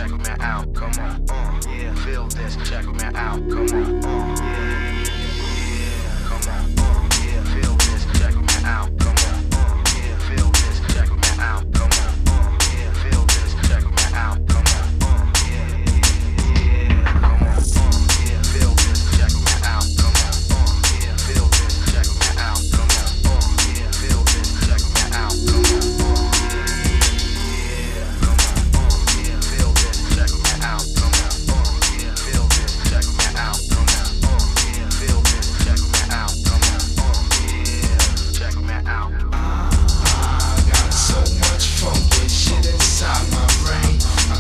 check me out, come on, yeah, feel this, check me out, come on, yeah.